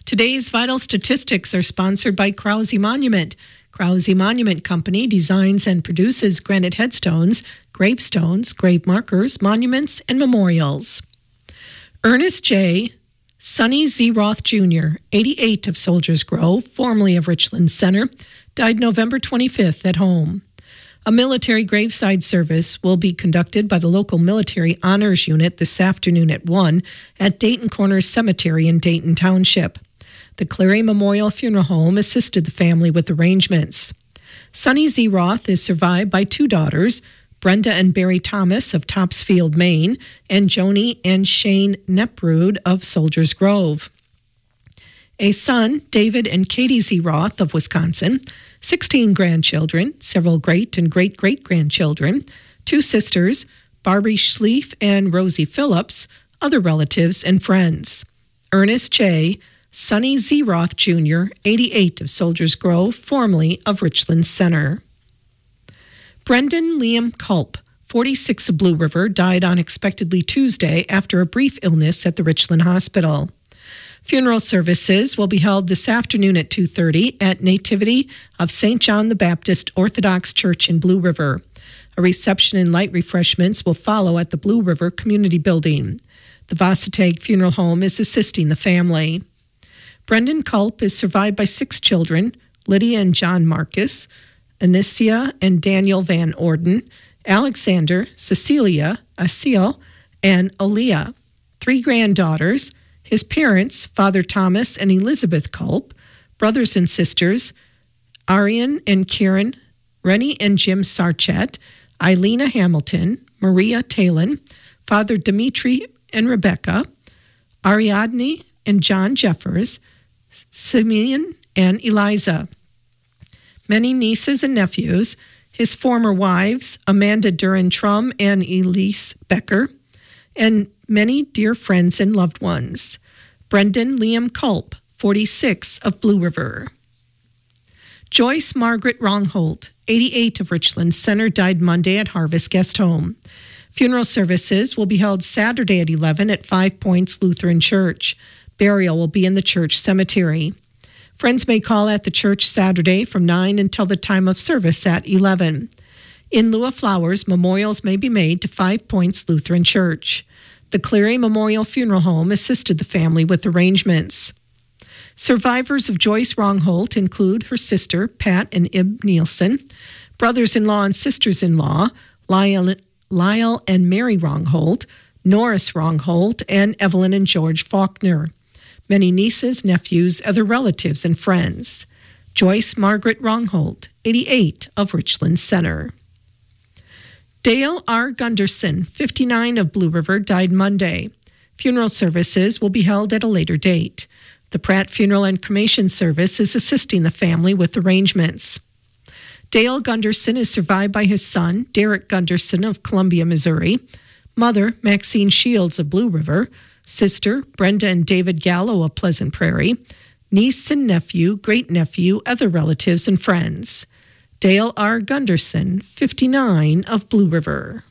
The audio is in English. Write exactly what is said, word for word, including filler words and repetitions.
Today's vital statistics are sponsored by Krause Monument. Krause Monument Company designs and produces granite headstones, gravestones, grave markers, monuments, and memorials. Ernest J. Sonny Z. Roth Junior, eighty-eight, of Soldiers Grove, formerly of Richland Center, died November twenty-fifth at home. A military graveside service will be conducted by the local Military Honors Unit this afternoon at one at Dayton Corners Cemetery in Dayton Township. The Cleary Memorial Funeral Home assisted the family with arrangements. Sonny Z. Roth is survived by two daughters, Brenda and Barry Thomas of Topsfield, Maine, and Joni and Shane Neprud of Soldiers Grove. A son, David and Katie Z. Roth of Wisconsin, sixteen grandchildren, several great and great-great-grandchildren, two sisters, Barbie Schlief and Rosie Phillips, other relatives and friends. Ernest J. Sonny Z. Roth Junior, eighty-eight, of Soldiers Grove, formerly of Richland Center. Brendan Liam Culp, forty-six, of Blue River, died unexpectedly Tuesday after a brief illness at the Richland Hospital. Funeral services will be held this afternoon at two thirty at Nativity of Saint John the Baptist Orthodox Church in Blue River. A reception and light refreshments will follow at the Blue River Community Building. The Vasatag Funeral Home is assisting the family. Brendan Culp is survived by six children, Lydia and John Marcus, Anicia and Daniel Van Orden, Alexander, Cecilia, Asil, and Aaliyah. Three granddaughters, his parents, Father Thomas and Elizabeth Culp, brothers and sisters, Arian and Kieran, Rennie and Jim Sarchet, Eilena Hamilton, Maria Talon, Father Dimitri and Rebecca, Ariadne and John Jeffers, Simeon and Eliza. Many nieces and nephews, his former wives, Amanda Duran-Trum and Elise Becker, and many dear friends and loved ones. Brendan Liam Culp, forty-six, of Blue River. Joyce Margaret Rongholt, eighty-eight, of Richland Center, died Monday at Harvest Guest Home. Funeral services will be held Saturday at eleven at Five Points Lutheran Church. Burial will be in the church cemetery. Friends may call at the church Saturday from nine until the time of service at eleven. In lieu of flowers, memorials may be made to Five Points Lutheran Church. The Cleary Memorial Funeral Home assisted the family with arrangements. Survivors of Joyce Rongholt include her sister, Pat and Ib Nielsen, brothers-in-law and sisters-in-law, Lyle, Lyle and Mary Rongholt, Norris Rongholt, and Evelyn and George Faulkner. Many nieces, nephews, other relatives, and friends. Joyce Margaret Rongholt, eighty-eight, of Richland Center. Dale R. Gunderson, fifty-nine, of Blue River, died Monday. Funeral services will be held at a later date. The Pratt Funeral and Cremation Service is assisting the family with arrangements. Dale Gunderson is survived by his son, Derek Gunderson of Columbia, Missouri, mother, Maxine Shields of Blue River, sister, Brenda and David Gallo of Pleasant Prairie, niece and nephew, great-nephew, other relatives and friends. Dale R. Gunderson, fifty-nine, of Blue River.